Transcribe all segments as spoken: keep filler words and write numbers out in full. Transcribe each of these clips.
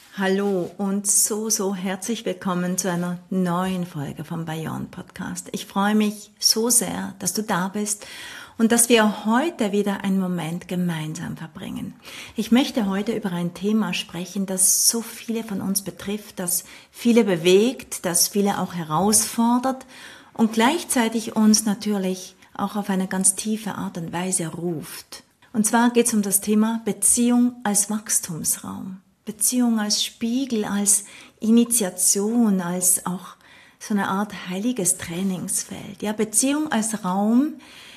Hallo und so, so herzlich willkommen zu einer neuen Folge vom Beyond Podcast. Ich freue mich so sehr, dass du da bist und dass wir heute wieder einen Moment gemeinsam verbringen. Ich möchte heute über ein Thema sprechen, das so viele von uns betrifft, das viele bewegt, das viele auch herausfordert und gleichzeitig uns natürlich auch auf eine ganz tiefe Art und Weise ruft. Und zwar geht es um das Thema Beziehung als Wachstumsraum. Beziehung als Spiegel, als Initiation, als auch so eine Art heiliges Trainingsfeld. Ja, Beziehung als Raum,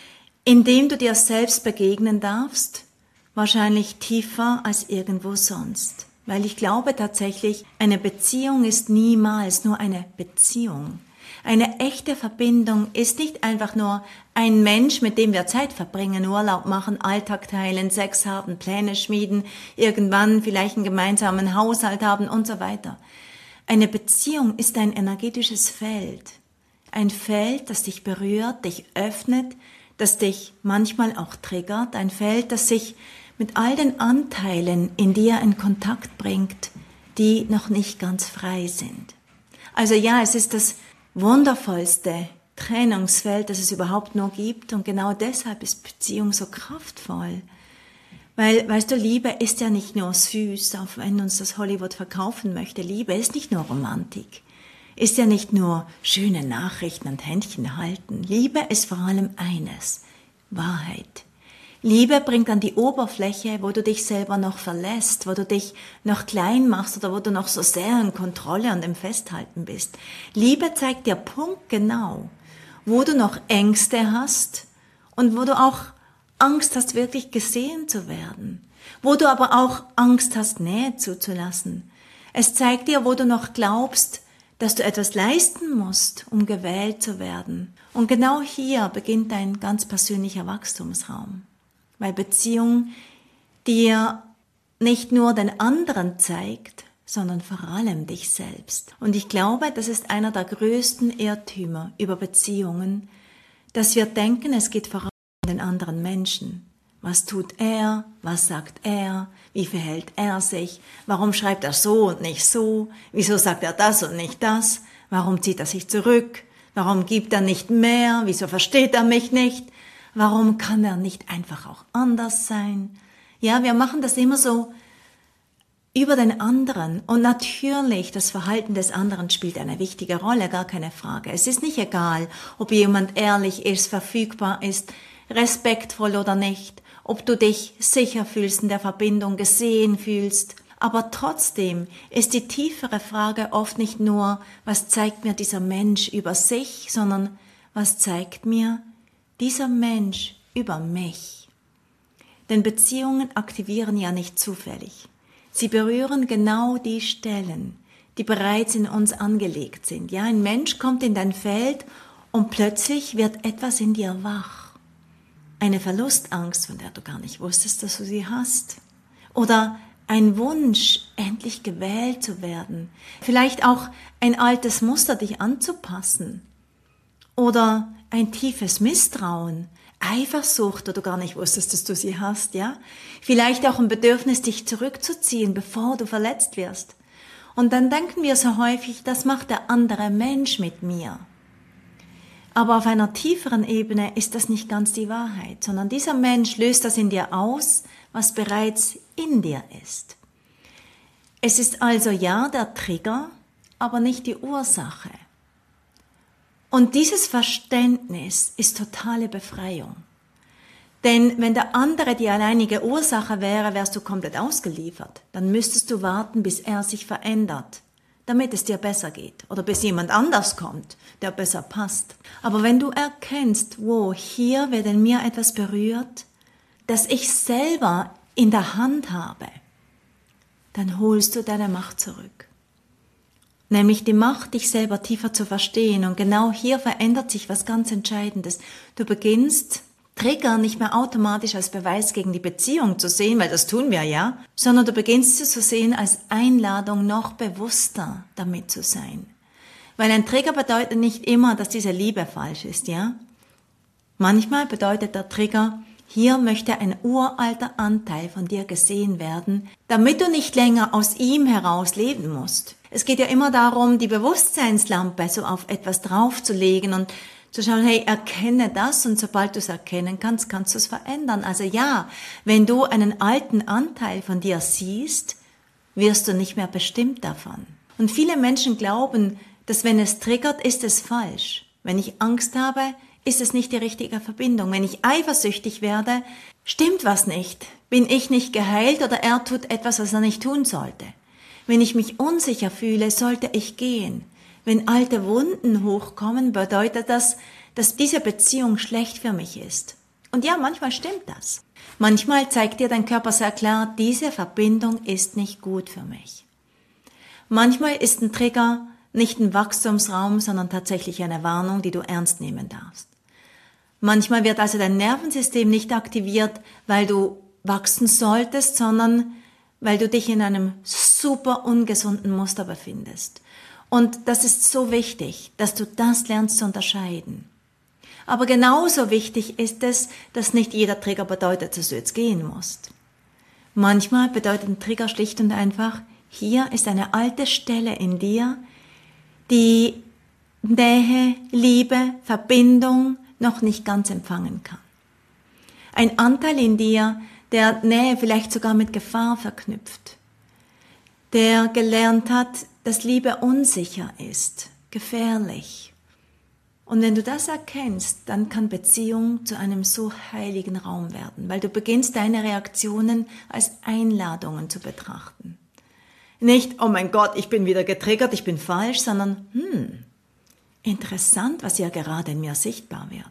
in dem du dir selbst begegnen darfst, wahrscheinlich tiefer als irgendwo sonst. Weil ich glaube tatsächlich, eine Beziehung ist niemals nur eine Beziehung. Eine echte Verbindung ist nicht einfach nur ein Mensch, mit dem wir Zeit verbringen, Urlaub machen, Alltag teilen, Sex haben, Pläne schmieden, irgendwann vielleicht einen gemeinsamen Haushalt haben und so weiter. Eine Beziehung ist ein energetisches Feld. Ein Feld, das dich berührt, dich öffnet, das dich manchmal auch triggert. Ein Feld, das sich mit all den Anteilen in dir in Kontakt bringt, die noch nicht ganz frei sind. Also ja, es ist das wundervollste Trennungsfeld, das es überhaupt nur gibt. Und genau deshalb ist Beziehung so kraftvoll. Weil, weißt du, Liebe ist ja nicht nur süß, auch wenn uns das Hollywood verkaufen möchte. Liebe ist nicht nur Romantik. Ist ja nicht nur schöne Nachrichten und Händchen halten. Liebe ist vor allem eines: Wahrheit. Liebe bringt an die Oberfläche, wo du dich selber noch verlässt, wo du dich noch klein machst oder wo du noch so sehr in Kontrolle und im Festhalten bist. Liebe zeigt dir punktgenau, wo du noch Ängste hast und wo du auch Angst hast, wirklich gesehen zu werden, wo du aber auch Angst hast, Nähe zuzulassen. Es zeigt dir, wo du noch glaubst, dass du etwas leisten musst, um gewählt zu werden. Und genau hier beginnt dein ganz persönlicher Wachstumsraum. Weil Beziehung dir nicht nur den anderen zeigt, sondern vor allem dich selbst. Und ich glaube, das ist einer der größten Irrtümer über Beziehungen, dass wir denken, es geht vor allem um den anderen Menschen. Was tut er? Was sagt er? Wie verhält er sich? Warum schreibt er so und nicht so? Wieso sagt er das und nicht das? Warum zieht er sich zurück? Warum gibt er nicht mehr? Wieso versteht er mich nicht? Warum kann er nicht einfach auch anders sein? Ja, wir machen das immer so über den anderen. Und natürlich, das Verhalten des anderen spielt eine wichtige Rolle, gar keine Frage. Es ist nicht egal, ob jemand ehrlich ist, verfügbar ist, respektvoll oder nicht, ob du dich sicher fühlst in der Verbindung, gesehen fühlst. Aber trotzdem ist die tiefere Frage oft nicht nur, was zeigt mir dieser Mensch über sich, sondern was zeigt mir dieser Mensch über mich. Denn Beziehungen aktivieren ja nicht zufällig. Sie berühren genau die Stellen, die bereits in uns angelegt sind. Ja, ein Mensch kommt in dein Feld und plötzlich wird etwas in dir wach. Eine Verlustangst, von der du gar nicht wusstest, dass du sie hast. Oder ein Wunsch, endlich gewählt zu werden. Vielleicht auch ein altes Muster, dich anzupassen. Oder ein tiefes Misstrauen, Eifersucht, wo du gar nicht wusstest, dass du sie hast, ja? Vielleicht auch ein Bedürfnis, dich zurückzuziehen, bevor du verletzt wirst. Und dann denken wir so häufig, das macht der andere Mensch mit mir. Aber auf einer tieferen Ebene ist das nicht ganz die Wahrheit, sondern dieser Mensch löst das in dir aus, was bereits in dir ist. Es ist also ja der Trigger, aber nicht die Ursache. Und dieses Verständnis ist totale Befreiung. Denn wenn der andere die alleinige Ursache wäre, wärst du komplett ausgeliefert. Dann müsstest du warten, bis er sich verändert, damit es dir besser geht. Oder bis jemand anders kommt, der besser passt. Aber wenn du erkennst, wo hier wird in mir etwas berührt, das ich selber in der Hand habe, dann holst du deine Macht zurück. Nämlich die Macht, dich selber tiefer zu verstehen. Und genau hier verändert sich was ganz Entscheidendes. Du beginnst, Trigger nicht mehr automatisch als Beweis gegen die Beziehung zu sehen, weil das tun wir ja, sondern du beginnst sie zu sehen als Einladung, noch bewusster damit zu sein. Weil ein Trigger bedeutet nicht immer, dass diese Liebe falsch ist, ja? Manchmal bedeutet der Trigger, Hier möchte ein uralter Anteil von dir gesehen werden, damit du nicht länger aus ihm heraus leben musst. Es geht ja immer darum, die Bewusstseinslampe so auf etwas draufzulegen und zu schauen, hey, erkenne das, und sobald du es erkennen kannst, kannst du es verändern. Also ja, wenn du einen alten Anteil von dir siehst, wirst du nicht mehr bestimmt davon. Und viele Menschen glauben, dass wenn es triggert, ist es falsch. Wenn ich Angst habe, ist es nicht die richtige Verbindung. Wenn ich eifersüchtig werde, stimmt was nicht. Bin ich nicht geheilt oder er tut etwas, was er nicht tun sollte. Wenn ich mich unsicher fühle, sollte ich gehen. Wenn alte Wunden hochkommen, bedeutet das, dass diese Beziehung schlecht für mich ist. Und ja, manchmal stimmt das. Manchmal zeigt dir dein Körper sehr klar, diese Verbindung ist nicht gut für mich. Manchmal ist ein Trigger nicht ein Wachstumsraum, sondern tatsächlich eine Warnung, die du ernst nehmen darfst. Manchmal wird also dein Nervensystem nicht aktiviert, weil du wachsen solltest, sondern weil du dich in einem super ungesunden Muster befindest. Und das ist so wichtig, dass du das lernst zu unterscheiden. Aber genauso wichtig ist es, dass nicht jeder Trigger bedeutet, dass du jetzt gehen musst. Manchmal bedeutet ein Trigger schlicht und einfach, hier ist eine alte Stelle in dir, die Nähe, Liebe, Verbindung noch nicht ganz empfangen kann. Ein Anteil in dir, der Nähe vielleicht sogar mit Gefahr verknüpft, der gelernt hat, dass Liebe unsicher ist, gefährlich. Und wenn du das erkennst, dann kann Beziehung zu einem so heiligen Raum werden, weil du beginnst, deine Reaktionen als Einladungen zu betrachten. Nicht, oh mein Gott, ich bin wieder getriggert, ich bin falsch, sondern, hm, interessant, was ja gerade in mir sichtbar wird.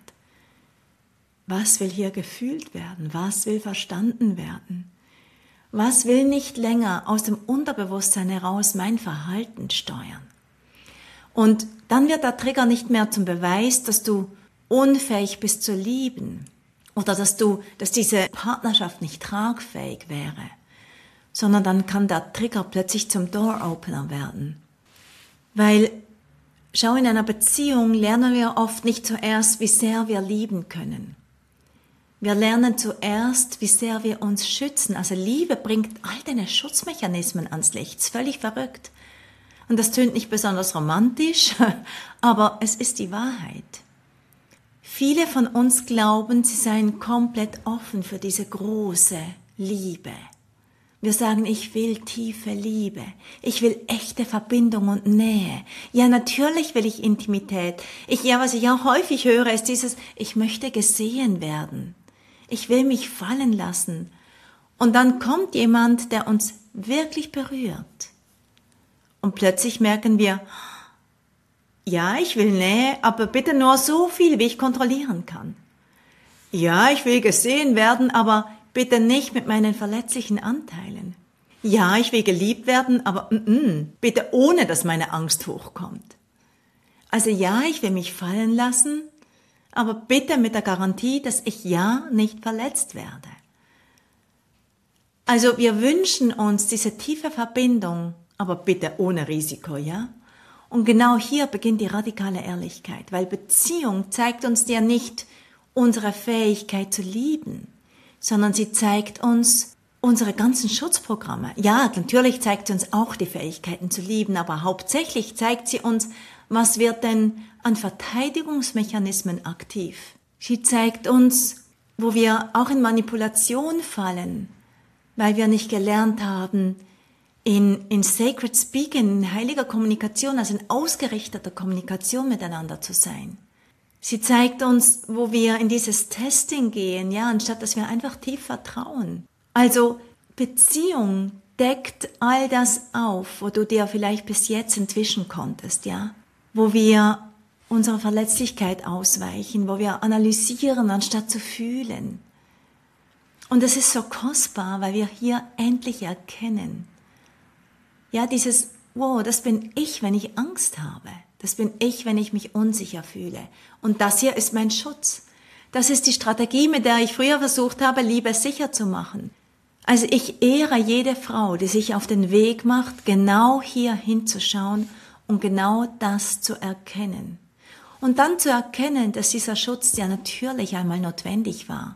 Was will hier gefühlt werden? Was will verstanden werden? Was will nicht länger aus dem Unterbewusstsein heraus mein Verhalten steuern? Und dann wird der Trigger nicht mehr zum Beweis, dass du unfähig bist zu lieben oder dass du, dass diese Partnerschaft nicht tragfähig wäre, sondern dann kann der Trigger plötzlich zum Door-Opener werden. Weil, schau, in einer Beziehung lernen wir oft nicht zuerst, wie sehr wir lieben können. Wir lernen zuerst, wie sehr wir uns schützen. Also Liebe bringt all deine Schutzmechanismen ans Licht. Das ist völlig verrückt. Und das tönt nicht besonders romantisch, aber es ist die Wahrheit. Viele von uns glauben, sie seien komplett offen für diese große Liebe. Wir sagen, ich will tiefe Liebe, ich will echte Verbindung und Nähe. Ja, natürlich will ich Intimität. Ich, ja, was ich auch häufig höre, ist dieses, ich möchte gesehen werden. Ich will mich fallen lassen. Und dann kommt jemand, der uns wirklich berührt. Und plötzlich merken wir, ja, ich will Nähe, aber bitte nur so viel, wie ich kontrollieren kann. Ja, ich will gesehen werden, aber bitte nicht mit meinen verletzlichen Anteilen. Ja, ich will geliebt werden, aber mm, mm, bitte ohne, dass meine Angst hochkommt. Also ja, ich will mich fallen lassen, aber bitte mit der Garantie, dass ich ja nicht verletzt werde. Also wir wünschen uns diese tiefe Verbindung, aber bitte ohne Risiko, ja? Und genau hier beginnt die radikale Ehrlichkeit, weil Beziehung zeigt uns ja nicht unsere Fähigkeit zu lieben, sondern sie zeigt uns unsere ganzen Schutzprogramme. Ja, natürlich zeigt sie uns auch die Fähigkeiten zu lieben, aber hauptsächlich zeigt sie uns, was wird denn an Verteidigungsmechanismen aktiv. Sie zeigt uns, wo wir auch in Manipulation fallen, weil wir nicht gelernt haben, in, in Sacred Speaking, in heiliger Kommunikation, also in ausgerichteter Kommunikation miteinander zu sein. Sie zeigt uns, wo wir in dieses Testing gehen, ja, anstatt dass wir einfach tief vertrauen. Also Beziehung deckt all das auf, wo du dir vielleicht bis jetzt entwischen konntest, ja, wo wir unserer Verletzlichkeit ausweichen, wo wir analysieren, anstatt zu fühlen. Und es ist so kostbar, weil wir hier endlich erkennen, ja, dieses, wow, das bin ich, wenn ich Angst habe. Das bin ich, wenn ich mich unsicher fühle. Und das hier ist mein Schutz. Das ist die Strategie, mit der ich früher versucht habe, Liebe sicher zu machen. Also ich ehre jede Frau, die sich auf den Weg macht, genau hier hinzuschauen und genau das zu erkennen. Und dann zu erkennen, dass dieser Schutz ja natürlich einmal notwendig war.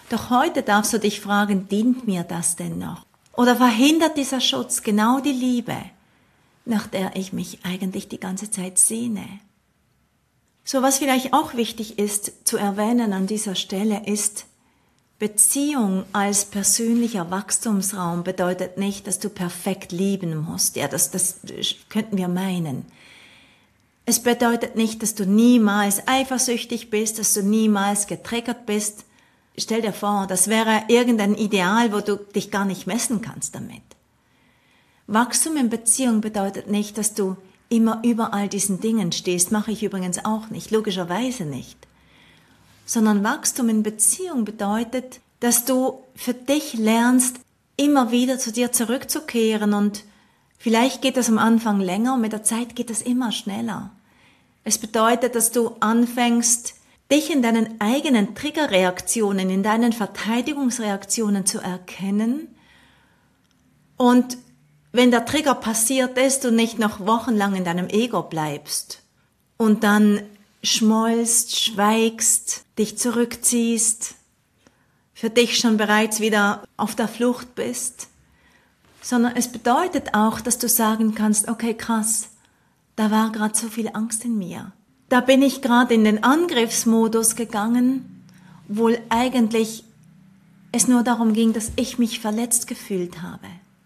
Doch heute darfst du dich fragen, dient mir das denn noch? Oder verhindert dieser Schutz genau die Liebe, nach der ich mich eigentlich die ganze Zeit sehne? So, was vielleicht auch wichtig ist zu erwähnen an dieser Stelle ist, Beziehung als persönlicher Wachstumsraum bedeutet nicht, dass du perfekt lieben musst. Ja, das, das könnten wir meinen. Es bedeutet nicht, dass du niemals eifersüchtig bist, dass du niemals getriggert bist. Stell dir vor, das wäre irgendein Ideal, wo du dich gar nicht messen kannst damit. Wachstum in Beziehung bedeutet nicht, dass du immer über all diesen Dingen stehst, mache ich übrigens auch nicht, logischerweise nicht. Sondern Wachstum in Beziehung bedeutet, dass du für dich lernst, immer wieder zu dir zurückzukehren und vielleicht geht das am Anfang länger und mit der Zeit geht es immer schneller. Es bedeutet, dass du anfängst, dich in deinen eigenen Triggerreaktionen, in deinen Verteidigungsreaktionen zu erkennen und wenn der Trigger passiert ist, du nicht noch wochenlang in deinem Ego bleibst und dann schmollst, schweigst, dich zurückziehst, für dich schon bereits wieder auf der Flucht bist, sondern es bedeutet auch, dass du sagen kannst, okay, krass, da war gerade so viel Angst in mir. Da bin ich gerade in den Angriffsmodus gegangen, obwohl eigentlich es nur darum ging, dass ich mich verletzt gefühlt habe.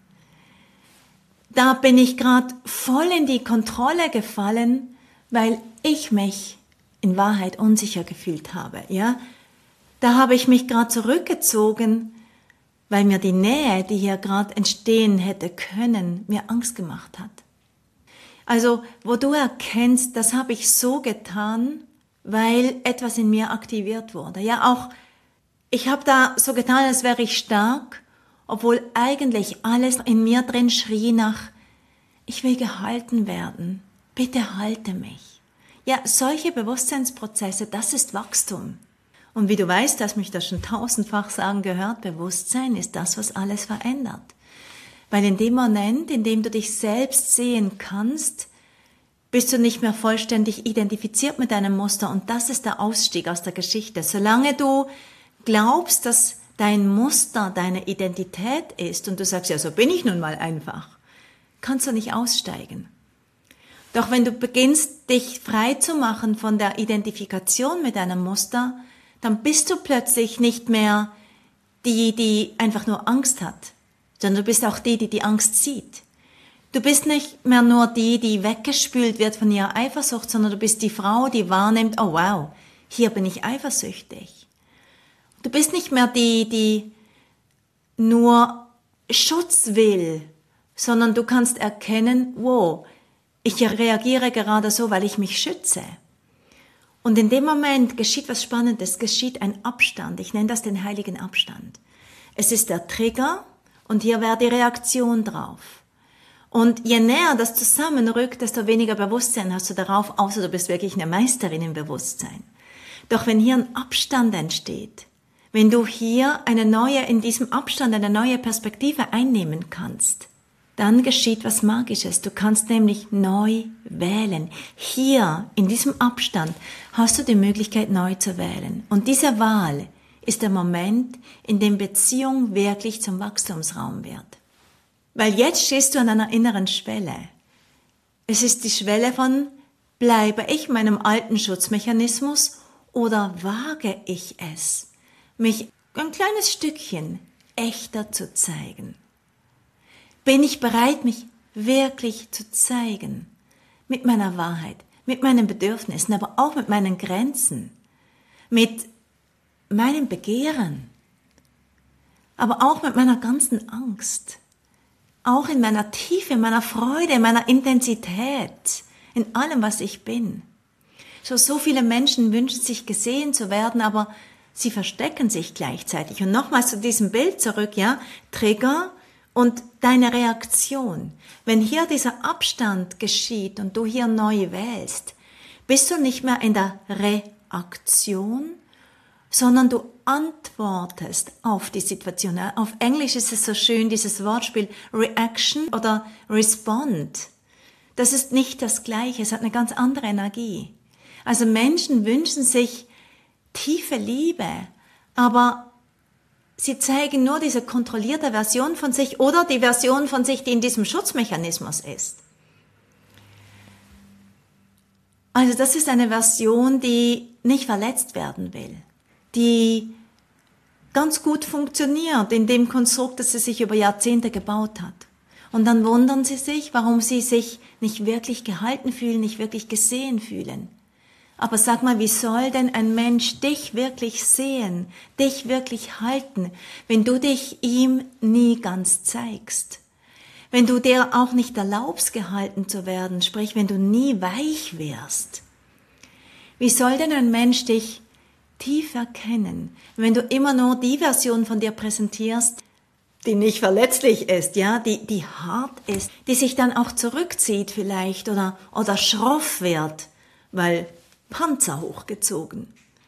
Da bin ich gerade voll in die Kontrolle gefallen, weil ich mich in Wahrheit unsicher gefühlt habe, ja. Da habe ich mich gerade zurückgezogen, weil mir die Nähe, die hier gerade entstehen hätte können, mir Angst gemacht hat. Also, wo du erkennst, das habe ich so getan, weil etwas in mir aktiviert wurde. Ja, auch, ich habe da so getan, als wäre ich stark, obwohl eigentlich alles in mir drin schrie nach, ich will gehalten werden, bitte halte mich. Ja, solche Bewusstseinsprozesse, das ist Wachstum. Und wie du weißt, hast mich das schon tausendfach sagen gehört, Bewusstsein ist das, was alles verändert. Weil in dem Moment, in dem du dich selbst sehen kannst, bist du nicht mehr vollständig identifiziert mit deinem Muster und das ist der Ausstieg aus der Geschichte. Solange du glaubst, dass dein Muster deine Identität ist und du sagst, ja, so bin ich nun mal einfach, kannst du nicht aussteigen. Doch wenn du beginnst, dich frei zu machen von der Identifikation mit deinem Muster, dann bist du plötzlich nicht mehr die, die einfach nur Angst hat, sondern du bist auch die, die die Angst sieht. Du bist nicht mehr nur die, die weggespült wird von ihrer Eifersucht, sondern du bist die Frau, die wahrnimmt, oh wow, hier bin ich eifersüchtig. Du bist nicht mehr die, die nur Schutz will, sondern du kannst erkennen, wow, ich reagiere gerade so, weil ich mich schütze. Und in dem Moment geschieht was Spannendes, geschieht ein Abstand. Ich nenne das den heiligen Abstand. Es ist der Trigger und hier wäre die Reaktion drauf. Und je näher das zusammenrückt, desto weniger Bewusstsein hast du darauf, außer du bist wirklich eine Meisterin im Bewusstsein. Doch wenn hier ein Abstand entsteht, wenn du hier eine neue, in diesem Abstand eine neue Perspektive einnehmen kannst, dann geschieht was Magisches. Du kannst nämlich neu wählen. Hier, in diesem Abstand, hast du die Möglichkeit, neu zu wählen. Und diese Wahl ist der Moment, in dem Beziehung wirklich zum Wachstumsraum wird. Weil jetzt stehst du an einer inneren Schwelle. Es ist die Schwelle von, bleibe ich meinem alten Schutzmechanismus oder wage ich es, mich ein kleines Stückchen echter zu zeigen? Bin ich bereit, mich wirklich zu zeigen? Mit meiner Wahrheit, mit meinen Bedürfnissen, aber auch mit meinen Grenzen, mit meinem Begehren, aber auch mit meiner ganzen Angst, auch in meiner Tiefe, in meiner Freude, in meiner Intensität, in allem, was ich bin. So, so viele Menschen wünschen sich gesehen zu werden, aber sie verstecken sich gleichzeitig. Und nochmals zu diesem Bild zurück, ja, Trigger und deine Reaktion. Wenn hier dieser Abstand geschieht und du hier neu wählst, bist du nicht mehr in der Reaktion, sondern du antwortest auf die Situation. Auf Englisch ist es so schön, dieses Wortspiel Reaction oder Respond. Das ist nicht das Gleiche, es hat eine ganz andere Energie. Also Menschen wünschen sich tiefe Liebe, aber sie zeigen nur diese kontrollierte Version von sich oder die Version von sich, die in diesem Schutzmechanismus ist. Also das ist eine Version, die nicht verletzt werden will, die ganz gut funktioniert in dem Konstrukt, das sie sich über Jahrzehnte gebaut hat. Und dann wundern sie sich, warum sie sich nicht wirklich gehalten fühlen, nicht wirklich gesehen fühlen. Aber sag mal, wie soll denn ein Mensch dich wirklich sehen, dich wirklich halten, wenn du dich ihm nie ganz zeigst? Wenn du dir auch nicht erlaubst, gehalten zu werden, sprich, wenn du nie weich wirst. Wie soll denn ein Mensch dich tief erkennen, wenn du immer nur die Version von dir präsentierst, die nicht verletzlich ist, ja, die, die hart ist, die sich dann auch zurückzieht vielleicht oder, oder schroff wird, weil Panzer hochgezogen.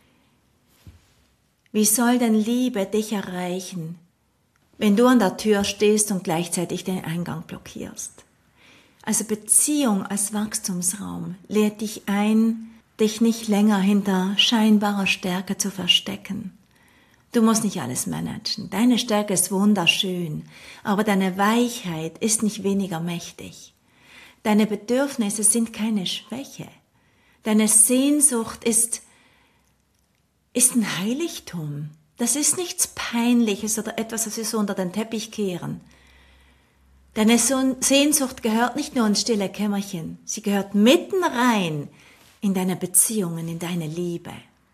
Wie soll denn Liebe dich erreichen, wenn du an der Tür stehst und gleichzeitig den Eingang blockierst? Also Beziehung als Wachstumsraum lädt dich ein, dich nicht länger hinter scheinbarer Stärke zu verstecken. Du musst nicht alles managen. Deine Stärke ist wunderschön, aber deine Weichheit ist nicht weniger mächtig. Deine Bedürfnisse sind keine Schwäche. Deine Sehnsucht ist, ist ein Heiligtum. Das ist nichts Peinliches oder etwas, was wir so unter den Teppich kehren. Deine Sehnsucht gehört nicht nur ins stille Kämmerchen, sie gehört mitten rein in deine Beziehungen, in deine Liebe.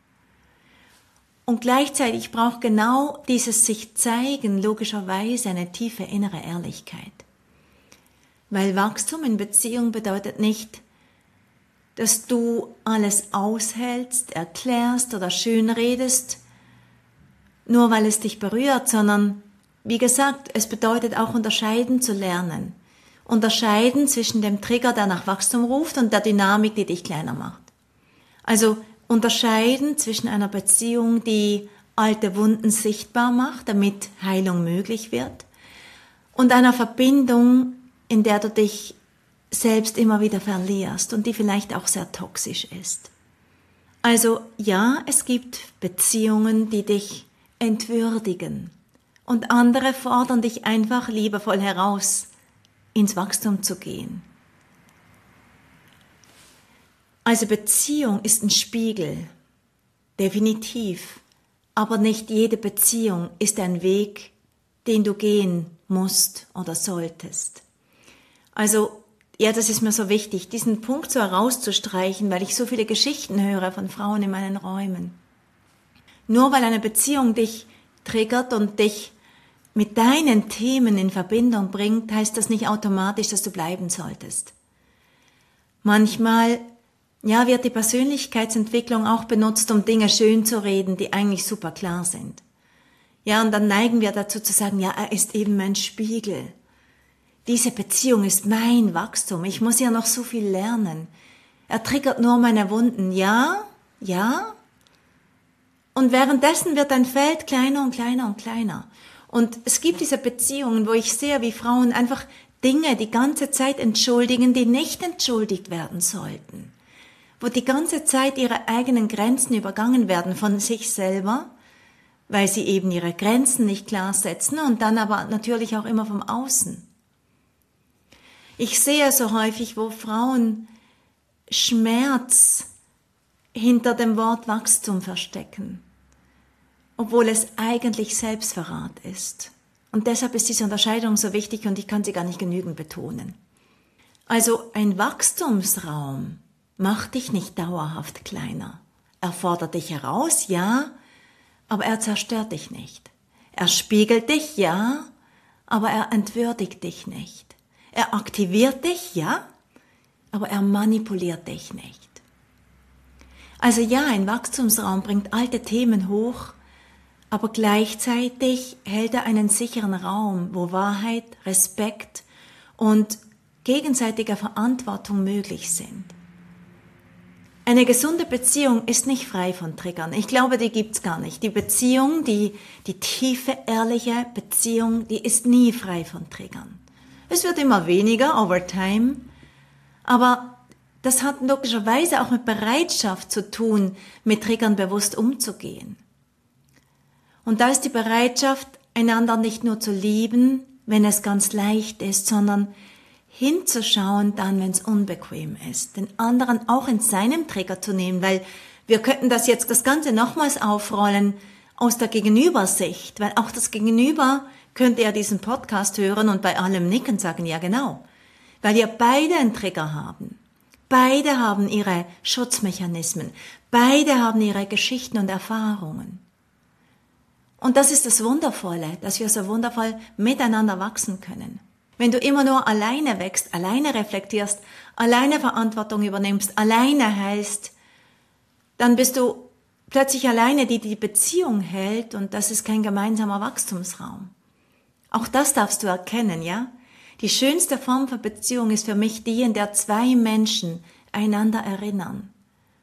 Und gleichzeitig braucht genau dieses sich zeigen logischerweise eine tiefe innere Ehrlichkeit. Weil Wachstum in Beziehung bedeutet nicht, dass du alles aushältst, erklärst oder schönredest, nur weil es dich berührt, sondern, wie gesagt, es bedeutet auch unterscheiden zu lernen. Unterscheiden zwischen dem Trigger, der nach Wachstum ruft, und der Dynamik, die dich kleiner macht. Also unterscheiden zwischen einer Beziehung, die alte Wunden sichtbar macht, damit Heilung möglich wird, und einer Verbindung, in der du dich selbst immer wieder verlierst und die vielleicht auch sehr toxisch ist. Also ja, es gibt Beziehungen, die dich entwürdigen, und andere fordern dich einfach liebevoll heraus, ins Wachstum zu gehen. Also Beziehung ist ein Spiegel, definitiv, aber nicht jede Beziehung ist ein Weg, den du gehen musst oder solltest. Also ja, das ist mir so wichtig, diesen Punkt so herauszustreichen, weil ich so viele Geschichten höre von Frauen in meinen Räumen. Nur weil eine Beziehung dich triggert und dich mit deinen Themen in Verbindung bringt, heißt das nicht automatisch, dass du bleiben solltest. Manchmal, ja, wird die Persönlichkeitsentwicklung auch benutzt, um Dinge schön zu reden, die eigentlich super klar sind. Ja, und dann neigen wir dazu zu sagen, ja, er ist eben mein Spiegel. Diese Beziehung ist mein Wachstum. Ich muss ja noch so viel lernen. Er triggert nur meine Wunden. Ja, ja. Und währenddessen wird dein Feld kleiner und kleiner und kleiner. Und es gibt diese Beziehungen, wo ich sehe, wie Frauen einfach Dinge die ganze Zeit entschuldigen, die nicht entschuldigt werden sollten. Wo die ganze Zeit ihre eigenen Grenzen übergangen werden von sich selber, weil sie eben ihre Grenzen nicht klar setzen, und dann aber natürlich auch immer vom Außen. Ich sehe so häufig, wo Frauen Schmerz hinter dem Wort Wachstum verstecken, obwohl es eigentlich Selbstverrat ist. Und deshalb ist diese Unterscheidung so wichtig, und ich kann sie gar nicht genügend betonen. Also ein Wachstumsraum macht dich nicht dauerhaft kleiner. Er fordert dich heraus, ja, aber er zerstört dich nicht. Er spiegelt dich, ja, aber er entwürdigt dich nicht. Er aktiviert dich, ja, aber er manipuliert dich nicht. Also ja, ein Wachstumsraum bringt alte Themen hoch, aber gleichzeitig hält er einen sicheren Raum, wo Wahrheit, Respekt und gegenseitige Verantwortung möglich sind. Eine gesunde Beziehung ist nicht frei von Triggern. Ich glaube, die gibt's gar nicht. Die Beziehung, die, die tiefe, ehrliche Beziehung, die ist nie frei von Triggern. Es wird immer weniger, over time, aber das hat logischerweise auch mit Bereitschaft zu tun, mit Triggern bewusst umzugehen. Und da ist die Bereitschaft, einander nicht nur zu lieben, wenn es ganz leicht ist, sondern hinzuschauen dann, wenn es unbequem ist, den anderen auch in seinem Trigger zu nehmen, weil wir könnten das jetzt das Ganze nochmals aufrollen aus der Gegenübersicht, weil auch das Gegenüber könnte ja diesen Podcast hören und bei allem nicken sagen, ja genau, weil wir beide einen Trigger haben. Beide haben ihre Schutzmechanismen, beide haben ihre Geschichten und Erfahrungen. Und das ist das Wundervolle, dass wir so wundervoll miteinander wachsen können. Wenn du immer nur alleine wächst, alleine reflektierst, alleine Verantwortung übernimmst, alleine heißt, dann bist du plötzlich alleine, die die Beziehung hält und das ist kein gemeinsamer Wachstumsraum. Auch das darfst du erkennen, ja? Die schönste Form von Beziehung ist für mich die, in der zwei Menschen einander erinnern.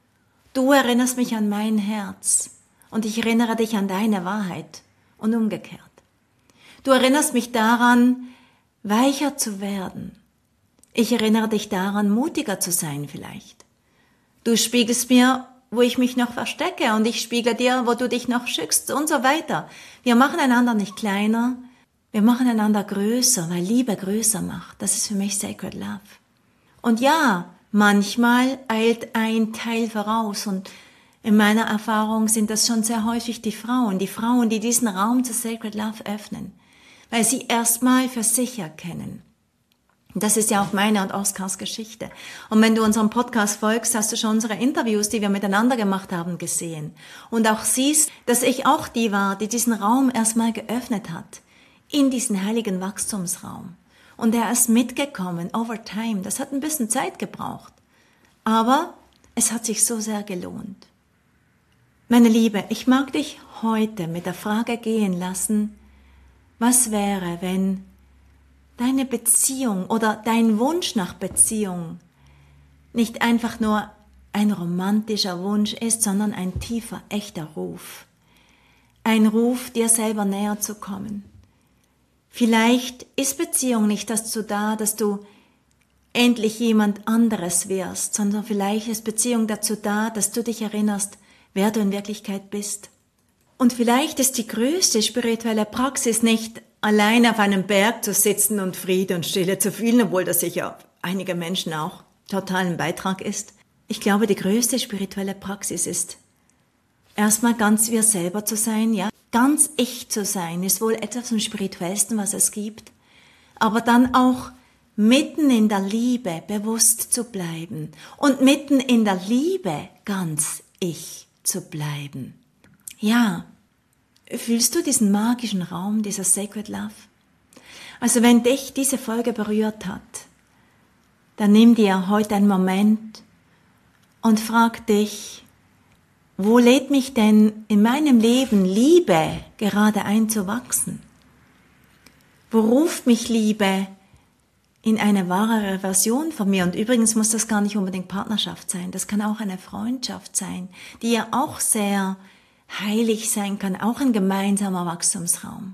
Du erinnerst mich an mein Herz und ich erinnere dich an deine Wahrheit und umgekehrt. Du erinnerst mich daran, weicher zu werden. Ich erinnere dich daran, mutiger zu sein vielleicht. Du spiegelst mir, wo ich mich noch verstecke und ich spiegle dir, wo du dich noch schützt und so weiter. Wir machen einander nicht kleiner, wir machen einander größer, weil Liebe größer macht. Das ist für mich Sacred Love. Und ja, manchmal eilt ein Teil voraus und in meiner Erfahrung sind das schon sehr häufig die Frauen, die Frauen, die diesen Raum zu Sacred Love öffnen, weil sie erstmal für sich erkennen. Das ist ja auch meine und Oskars Geschichte. Und wenn du unserem Podcast folgst, hast du schon unsere Interviews, die wir miteinander gemacht haben, gesehen. Und auch siehst, dass ich auch die war, die diesen Raum erstmal geöffnet hat, in diesen heiligen Wachstumsraum. Und er ist mitgekommen, over time. Das hat ein bisschen Zeit gebraucht. Aber es hat sich so sehr gelohnt. Meine Liebe, ich mag dich heute mit der Frage gehen lassen, was wäre, wenn deine Beziehung oder dein Wunsch nach Beziehung nicht einfach nur ein romantischer Wunsch ist, sondern ein tiefer, echter Ruf. Ein Ruf, dir selber näher zu kommen. Vielleicht ist Beziehung nicht dazu da, dass du endlich jemand anderes wirst, sondern vielleicht ist Beziehung dazu da, dass du dich erinnerst, wer du in Wirklichkeit bist. Und vielleicht ist die größte spirituelle Praxis nicht, allein auf einem Berg zu sitzen und Friede und Stille zu fühlen, obwohl das sicher einige Menschen auch total ein Beitrag ist. Ich glaube, die größte spirituelle Praxis ist, erstmal ganz wir selber zu sein, ja. Ganz ich zu sein, ist wohl etwas vom Spirituellsten, was es gibt. Aber dann auch mitten in der Liebe bewusst zu bleiben und mitten in der Liebe ganz ich zu bleiben. Ja, fühlst du diesen magischen Raum, dieser Sacred Love? Also wenn dich diese Folge berührt hat, dann nimm dir heute einen Moment und frag dich, wo lädt mich denn in meinem Leben Liebe gerade ein zu wachsen? Wo ruft mich Liebe in eine wahrere Version von mir? Und übrigens muss das gar nicht unbedingt Partnerschaft sein, das kann auch eine Freundschaft sein, die ja auch sehr heilig sein kann, auch ein gemeinsamer Wachstumsraum.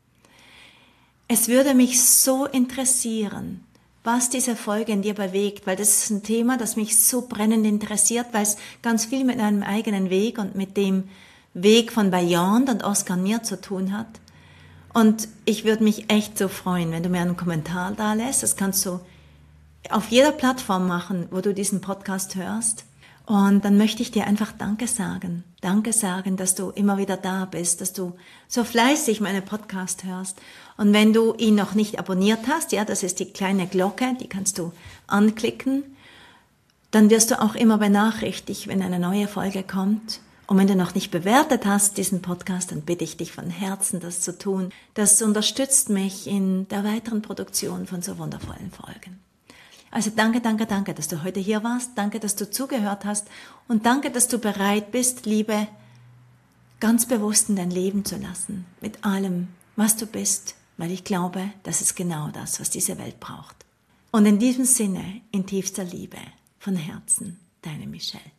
Es würde mich so interessieren, was diese Folge in dir bewegt, weil das ist ein Thema, das mich so brennend interessiert, weil es ganz viel mit einem eigenen Weg und mit dem Weg von Beyond und Oskar und mir zu tun hat. Und ich würde mich echt so freuen, wenn du mir einen Kommentar da lässt. Das kannst du auf jeder Plattform machen, wo du diesen Podcast hörst. Und dann möchte ich dir einfach Danke sagen. Danke sagen, dass du immer wieder da bist, dass du so fleißig meine Podcast hörst. Und wenn du ihn noch nicht abonniert hast, ja, das ist die kleine Glocke, die kannst du anklicken, dann wirst du auch immer benachrichtigt, wenn eine neue Folge kommt. Und wenn du noch nicht bewertet hast, diesen Podcast, dann bitte ich dich von Herzen, das zu tun. Das unterstützt mich in der weiteren Produktion von so wundervollen Folgen. Also danke, danke, danke, dass du heute hier warst. Danke, dass du zugehört hast. Und danke, dass du bereit bist, Liebe ganz bewusst in dein Leben zu lassen. Mit allem, was du bist. Weil ich glaube, das ist genau das, was diese Welt braucht. Und in diesem Sinne, in tiefster Liebe, von Herzen, deine Michelle.